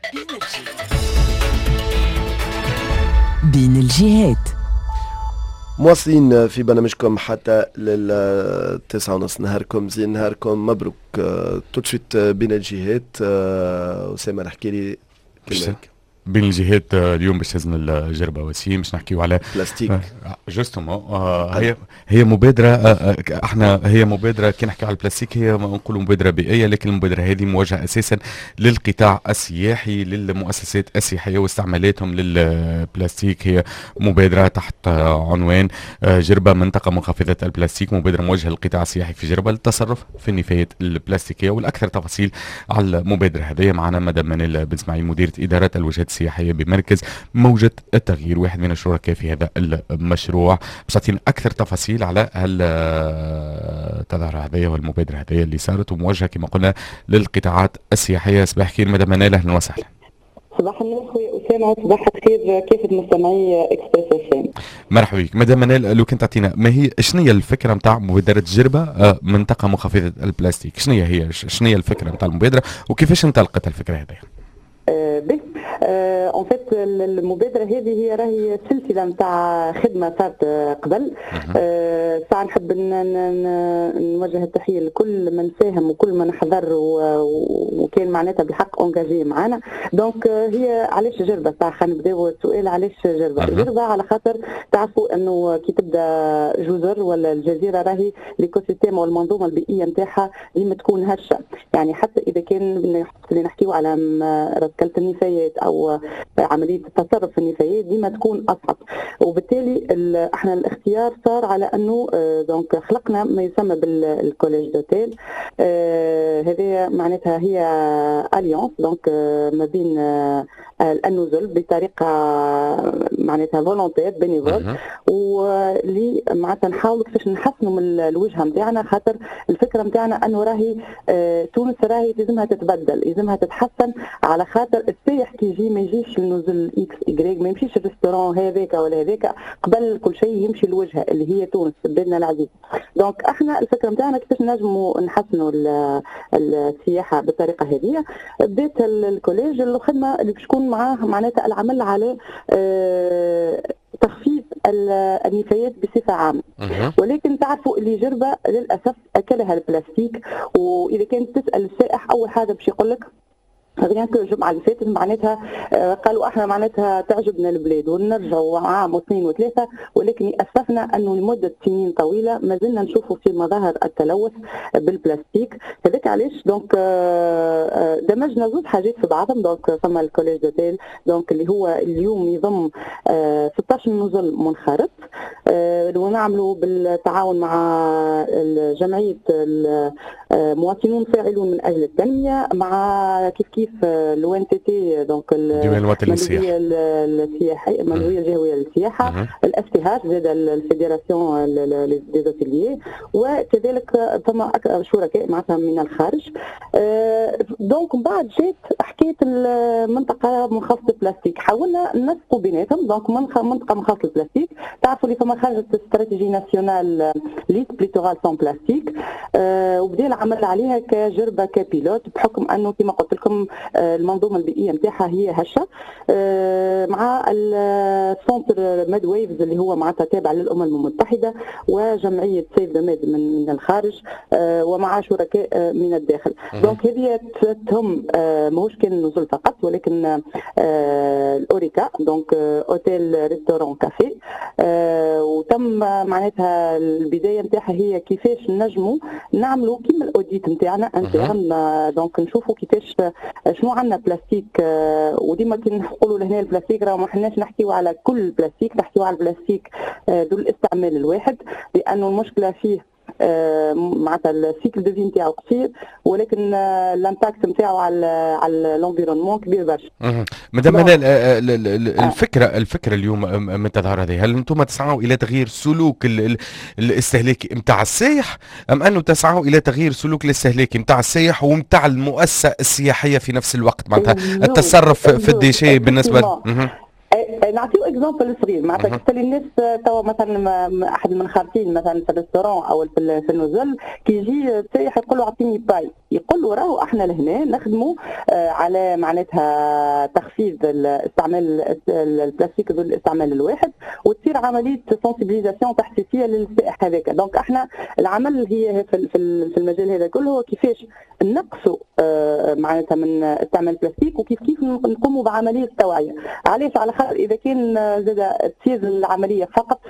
بين الجهات. مواصلين في برنامجكم حتى للتسعة ونص. نهاركم زين، نهاركم مبروك. توتشيت بين الجهات. أسامة نحكي لي كلمك بين الجهات. اليوم باش تهزنا الجربة وسيم باش نحكيو على بلاستيك. جوستومون هي مبادرة. احنا هي مبادرة كي نحكيو على البلاستيك هي نقولوا مبادرة بيئية، لكن المبادرة هذه موجهة اساسا للقطاع السياحي، للمؤسسات السياحية واستعمالاتهم للبلاستيك. هي مبادرة تحت عنوان جربة منطقة منخفضة البلاستيك، مبادرة موجهة للقطاع السياحي في جربة للتصرف في النفايات البلاستيكية. والأكثر تفاصيل على المبادرة هذه معنا مدام منال بن اسماعيل، مديرة إدارة الوجهات السياحية بمركز موجة التغيير، واحد من الشركاء في هذا المشروع. باش تعطينا أكثر تفاصيل على التظاهرة هذه والمبادرة هذه اللي صارت وموجهة كما قلنا للقطاعات السياحية. صباح خير مدام منال، أهلا وسهلا. صباح النور خويا أسامة، صباح الخير كافة مستمعي إكسبريس FM. مرحبا بك مدام منال. لو كنت تعطينا ما هي شنو هي الفكرة نتاع مبادرة جربة منطقة منخفضة البلاستيك؟ شنو هي الفكرة نتاع المبادرة وكيفاش انطلقت الفكرة هذه؟ اون فيت المبادره هذه هي راهي سلسله نتاع خدمه صارت قبل. ساعه نحب نوجه التحيه لكل من ساهم وكل من حضر وكان معناتها بالحق اونجاجي معنا. دونك هي علاش جربه؟ ساعه خلينا نبداو السؤال علاش جربه. جربه على خاطر تعرفوا انه كي تبدا جزر ولا الجزيره راهي ليكو سيستيم والمنظومه البيئيه نتاعها ديما تكون هشه، يعني حتى اذا كان نحكيو على رسكله النفايات او عمليه التصرف في النفايات ديما تكون اصعب. وبالتالي احنا الاختيار صار على انه دونك خلقنا ما يسمى بالكوليج دوتيل. هذه معناتها هي اليونس دونك ما بين النزل بطريقه معناتها فولونتير بينيفول، واللي معناتها نحاولوا كيفاش نحسنوا من الوجهه نتاعنا. خاطر الفكره نتاعنا انه راهي تونس راهي لازمها تتبدل، لازمها تتحسن، على خاطر السائح كي يجي ما يجيش النزل اكس ايكغيك، ما يمشيش الريستورون هذاك ولا هذاك، قبل كل شيء يمشي الوجهه اللي هي تونس بلادنا العزيز. دونك احنا الفكره نتاعنا كيفاش نجموا نحسنوا السياحه بالطريقه هذه. بدات الكوليج الخدمه اللي باش تكون معاه معناتها العمل على تخفيف النفايات بصفه عامه. ولكن تعرفوا اللي جربه للاسف اكلها البلاستيك. واذا كنت تسال السائح اول حاجه باش يقول لك غير الجمعه اللي فاتت معناتها قالوا احنا معناتها تعجبنا البلاد ونرجعوا عام واثنين وثلاثه، ولكن اسفنا انه لمده سنين طويله ما زلنا نشوفوا في مظاهر التلوث بالبلاستيك. هذاك علاش دونك دمجنا زوج حاجات في بعضهم. دونك ثم الكوليج دوتيل دونك اللي هو اليوم يضم 16 نزل منخرط، ونعملوا بالتعاون مع جمعيه مواطنون فاعلون من اجل التنميه، مع كيف لو ان تي تي دونك الديوان الوطني للسياحه السياحيه، المندوبيه الجهويه للسياحه، الافتهاش زاد الفيدراسيون دي زوتيليي، وكذلك ثم شركاء معناتها من الخارج. دونك من بعد جات حكايه المنطقه منخفضه البلاستيك، حاولنا ننسقوا بيناتهم. دونك منطقه منخفضه البلاستيك، تعرفوا اللي ثم خرجت استراتيجي ناسيونال ليت بليتورال سون بلاستيك، وبدا العمل عليها كجربه كبيلوت، بحكم انه كما قلت لكم المنظومه البيئيه نتاعها هي هشه، مع السونتر ميد ويفز اللي هو معناتها تابع للامم المتحده، وجمعيه سيف ذا ميد من الخارج، ومع شركاء من الداخل. دونك هذه تهم ماهوش كان نزول فقط، ولكن الاوريكا دونك اوتيل ريستورون كافي، وتم معناتها البدايه نتاعها هي كيفاش نجموا نعملوا كيما الاوديت نتاعنا انترن. دونك نشوفوا كيفاش شنو عندنا بلاستيك، وديما كي نقولوا لهنا البلاستيك راه ما حناش نحكيو على كل البلاستيك، نحكيو على البلاستيك ذو الاستعمال الواحد، لانه المشكله فيه معناتها السيكل دو في نتاعو قصير، ولكن الامباكت نتاعو على الانفيرونمون كبير برشا. مدام منال، الفكره اليوم من التظاهره هذه، هل انتم تسعوا الى تغيير سلوك الاستهلاكي نتاع السائح، ام انه تسعوا الى تغيير سلوك الاستهلاكي نتاع السائح ونتاع المؤسسه السياحيه في نفس الوقت، معناتها التصرف في الديشي بالنسبه نعطيو اكزومبل صغير معناتها كتالي الناس توا مثلا احد المنخرطين مثلا في الريستورون او في النزل كي يجي سايح يقول له اعطيني باي، يقول له راهو احنا لهنا نخدموا على معناتها تخفيض استعمال البلاستيك ذو الاستعمال الواحد، وتصير عمليه سنسيبيليزاسيون تحسيسيه للسائح هذاك. دونك احنا العمل هي في المجال هذا كله هو كيفاش نقصوا معناتها من استعمال البلاستيك، وكيف نقوموا بعمليه توعيه. علاش؟ على خاطر اذا كان زاد تصير العمليه فقط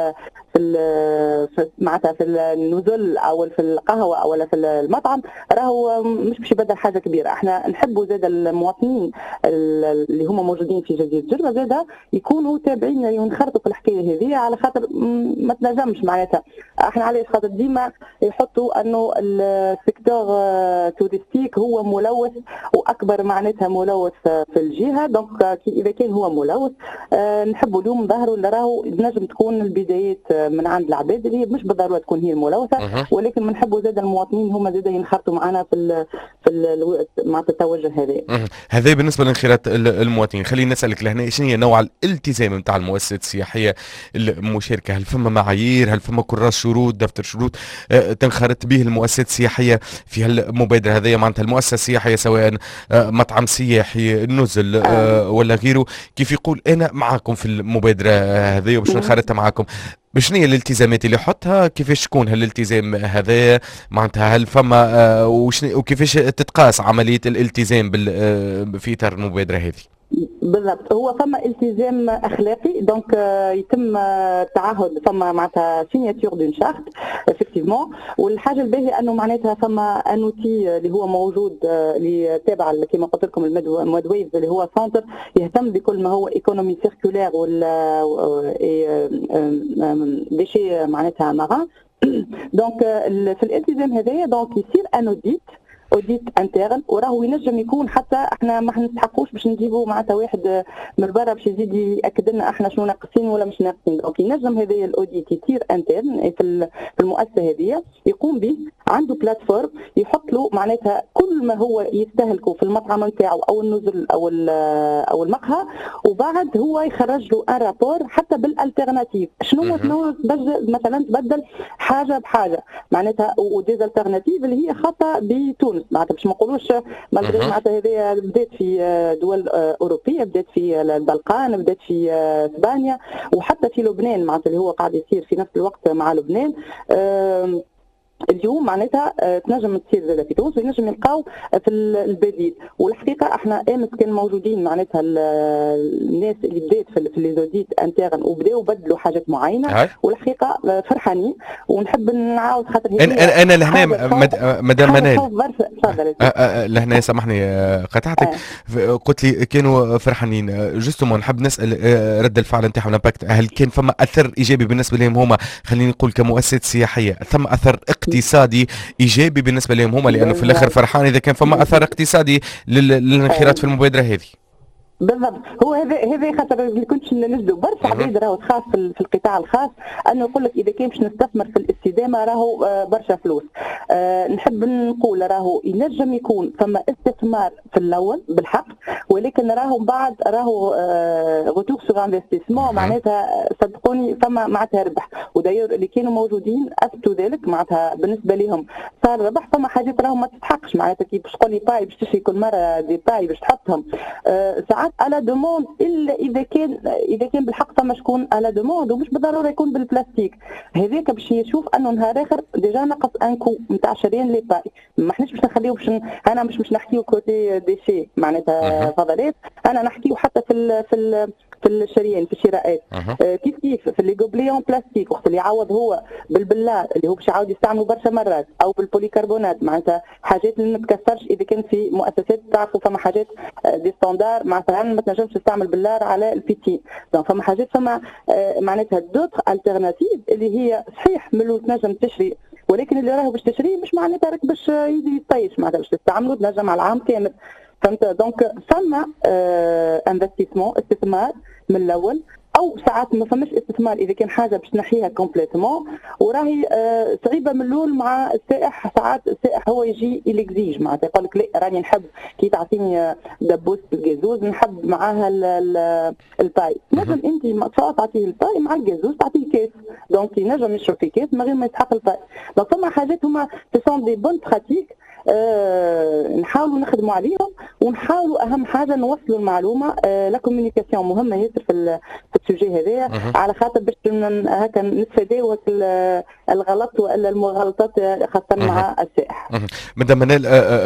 معناتها في النزل او في القهوه او في المطعم، راهو مش باش يبدل حاجه كبيره. احنا نحبوا زاد المواطنين اللي هما موجودين في جزيره جربه زاد يكونوا تابعين ينخرطوا في الحكايه هذه، على خاطر ما تنجمش معناتها. احنا علاش؟ خاطر ديما يحطوا انه السيكتور توريستيك هو ملوث واكبر معناتها ملوث في الجهه. دونك اذا كان هو ملوث نحبوا اليوم نظهروا اللي راهو نجم تكون البدايات من عند العباد اللي مش بالضروره تكون هي الملوثه، ولكن بنحبوا زاد المواطنين هما زاد ينخرطوا معنا في معناتها التوجه هذا. هذا بالنسبه لانخراط المواطنين. خليني نسالك لهنا شنو هي نوع الالتزام نتاع المؤسسات السياحيه المشاركه؟ هل فما معايير؟ هل فما كراس شروط، دفتر شروط تنخرط به المؤسسات السياحيه في هالمبادره هذه؟ معناتها المؤسسه السياحيه سواء مطعم سياحي، نزل ولا غيره، كيف يقول انا معاكم في المبادره هذه وباش نخرطها معاكم، شنو هي الالتزامات اللي يحطها؟ كيفاش تكون هالالتزام هذا؟ معناتها هل فما وكيفاش تتقاس عمليه الالتزام في اطار المبادره هذه؟ بالضبط، هو فما التزام اخلاقي. دونك يتم التعهد، فما معناتها سيناتور دون شارت افكتيفمون. والحاجه الباهيه انه معناتها فما انوتي اللي هو موجود اللي تابع كما قلت لكم المودويز اللي هو سنتر يهتم بكل ما هو ايكونومي سيركولير ولا ديشي معناتها ماران. دونك في الالتزام هذايا دونك يصير اوديت انترن، وراهو ينجم يكون حتى احنا ما نستحقوش باش نجيبوا معناتها واحد من برا باش يزيد ياكد لنا احنا شنو ناقصين ولا مش ناقصين. دونك ينجم هذايا الاوديت يصير انترن في المؤسسه هذه، يقوم به عنده بلاتفورم يحط له معناتها كل ما هو يستهلكه في المطعم نتاعو او النزل او المقهى، وبعد هو يخرج له ان رابور حتى بالالترناتيف شنو مثلا تبدل حاجه بحاجه معناتها، وديز الترناتيف اللي هي خاصه بتونس معناتها باش ما نقولوش معناتها هذه بدات في دول اوروبيه، بدات في البلقان، بدات في اسبانيا، وحتى في لبنان معناتها اللي هو قاعد يصير في نفس الوقت مع لبنان. اليوم معناتها تنجم تصير زاد في تونس وينجم يلقاو في البديل. والحقيقه احنا امس كان موجودين معناتها الناس اللي بدات في لي زوديت انترن وبداو بدلوا حاجات معينه، والحقيقه فرحانين. ونحب نعاود خاطر انا لهنا مدام منال لهنا سامحني قطعتك، قلت لي كانوا فرحانين جوستومون. نحب نسال رد الفعل نتاعهم الامباكت، هل كان فما اثر ايجابي بالنسبه لهم هما؟ خليني نقول كمؤسسات سياحيه ثم اثر اقتصادي ايجابي بالنسبه لهم هما، لانه في الاخر فرحان اذا كان فما اثر اقتصادي للانخراط في المبادره هذه. بالضبط، هو هذا خاطر اللي كنتش نجدوا برشا عباد راهو خاص في القطاع الخاص انه يقول لك اذا كان باش نستثمر في الاستدامه راهو برشا فلوس. نحب نقول راهو ينجم يكون فما استثمار في الاول بالحق، ولكن راهو بعد راهو غوتور سوغ انفستيسمون معناتها صدقوني فما معناتها ربح. وداير اللي كانوا موجودين اثبتوا ذلك معناتها بالنسبه لهم صار ربح. فما حاجات راهو ما تستحقش معناتها كي باش تقول لي باي باش تشري كل مره دي باي باش تحطهم ساعات على دوموند، الا اذا كان بالحق فما شكون على دوموند ومش بالضروره يكون بالبلاستيك. هذاك باش يشوف انه نهار اخر ديجا نقص انكو نتاع شريان لي باي. ما احناش باش نخليو انا مش نحكيو كوتي ديشي معناتها فضلات، انا نحكيو حتى في الشريان في الشراءات. كيف في لي غوبليون بلاستيك وقت اللي يعوض هو بالبلار اللي هو باش يعاود يستعملوا برشا مرات، او بالبوليكربونات معناتها حاجات اللي ما تكسرش. اذا كان في مؤسسات تعرفوا فما حاجات دي ستاندار معناتها ما تنجمش تستعمل باللار على البيتين. دونك فما حاجات فما معناتها دوتر التيرناتيف اللي هي صحيح ملو تنجم تشري، ولكن اللي راهو باش تشريه مش معناتها راك باش يزيد يطيش معناتها باش تستعمله تنجم على العام كامل. فهمت؟ دونك فما انفستيسمون استثمار من الاول او ساعات ما فماش استثمار اذا كان حاجه باش تنحيها كومبليتومون، وراهي صعيبه من الاول مع السائح. ساعات السائح هو يجي يلكزيج معناتها يقول لك لا راني نحب كي تعطيني دبوس بالجازوز نحب معاها الباي. نجم انت تعطيه الباي مع الجازوز تعطيه كاس، دونك ينجم يشرب في كاس من غير ما يسحق الباي. دونك فما حاجات هما سون دي بون براتيك نحاولوا نخدموا عليهم، ونحاولوا اهم حاجه نوصلوا المعلومه. لا كوميونيكاسيون مهمه ياسر في السوجي هذايا، على خاطر باش هكا نتفاداو الغلط والا المغالطات خاصه مع السائح. مدام منال،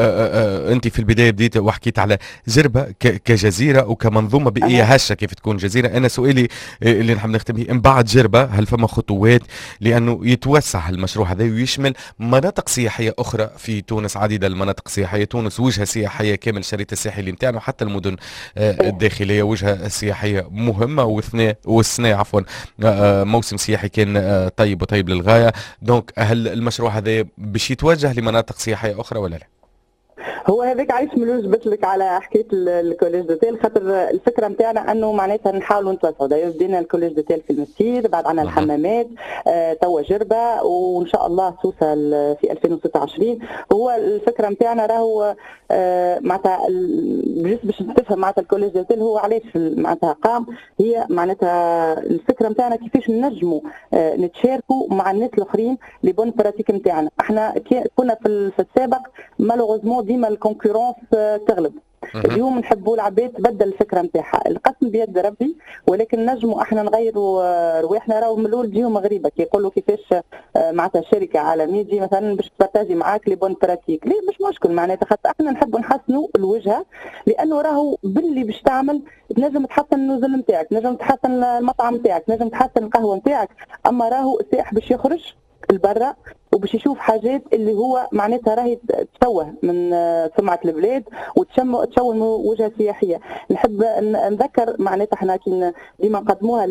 انت في البدايه بديت وحكيت على جربه كجزيره وكمنظومه بيئيه هشه كيف تكون جزيره. انا سؤالي اللي نحب نختم به، من بعد جربه هل فما خطوات لانه يتوسع المشروع هذا ويشمل مناطق سياحيه اخرى في تونس؟ عديده المناطق السياحيه، تونس وجهه سياحيه كامل، الشريط السياحي اللي نتاعنا وحتى المدن الداخليه وجهه سياحيه مهمه، والسنه عفوا موسم سياحي كان طيب للغايه. دونك هل المشروع هذا باش يتوجه لمناطق سياحيه اخرى ولا لا؟ هو هذاك عايش ملوش جبت لك على حكايه الكوليج دوتيل، خاطر الفكره نتاعنا انه معناتها نحاولوا نتوسعوا. دايما بدينا الكوليج دوتيل في المسجد، بعد عندنا الحمامات، توا جربه، وان شاء الله توصل في 2026. هو الفكره نتاعنا راهو معناتها باش تفهم معناتها الكوليج دوتيل هو علاش معناتها قام. هي معناتها الفكره نتاعنا كيفاش نجموا نتشاركوا مع الناس الاخرين لي بون براتيك نتاعنا. احنا كنا في السابق مالوغوزمون ديما الكونكورونس تغلب. اليوم نحبوا العباد تبدل الفكره نتاعها، القسم بيد ربي، ولكن نجموا احنا نغيروا رواحنا. راهو من الاول تجيهم مغربه كيقولوا كيفاش معناتها شركه عالميه تجي مثلا باش تبارتاجي معاك لي بون براتيك، ليه مش مشكل معناتها، خاطر احنا نحبوا نحسنوا الوجهه، لانه راهو باللي باش تعمل تنجم تحسن النزل نتاعك، تنجم تحسن المطعم نتاعك، تنجم تحسن القهوه نتاعك. اما راهو السائح باش يخرج لبرا وباش يشوف حاجات اللي هو معناتها راهي تشوه من سمعه البلاد وتشوه وجهه سياحيه. نحب نذكر معناتها احنا كي ديما نقدموها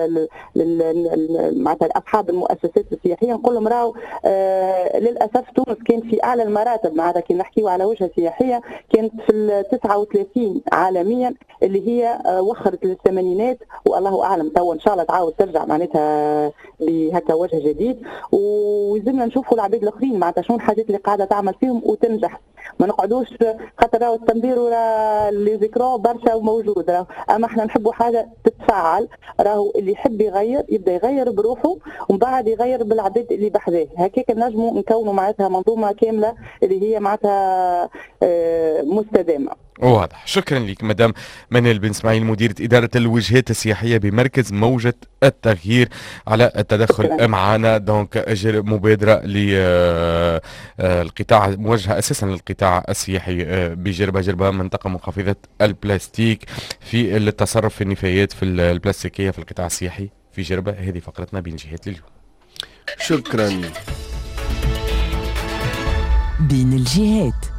معناتها اصحاب المؤسسات السياحيه، نقول لهم راهو للاسف تونس كان في اعلى المراتب معناتها كي نحكيو على وجهه سياحيه، كانت في 39 عالميا اللي هي وخرت للثمانينات، والله اعلم توا ان شاء الله تعاود ترجع معناتها بهكا وجه جديد. ويلزمنا نشوفوا العباد الاخرين معناتها شنو الحاجات اللي قاعده تعمل فيهم وتنجح. ما نقعدوش خاطر راهو التنبير ولا لي زيكرون برشا وموجود راهو، اما احنا نحبوا حاجه تتفعل. راهو اللي يحب يغير يبدا يغير بروحه ومن بعد يغير بالعباد اللي بحذاه، هكاك نجموا نكونوا معناتها منظومه كامله اللي هي معناتها مستدامه. واضح. شكرا لك مدام منال بن اسماعيل، مديرة إدارة الوجهات السياحية بمركز موجة التغيير، على التدخل معنا. دونك مبادرة للقطاع موجهة أساسا للقطاع السياحي بجربة منطقة منخفضة البلاستيك في التصرف في النفايات في البلاستيكية في القطاع السياحي في جربة. هذه فقرتنا بين الجهات لليوم. شكرا. بين الجهات.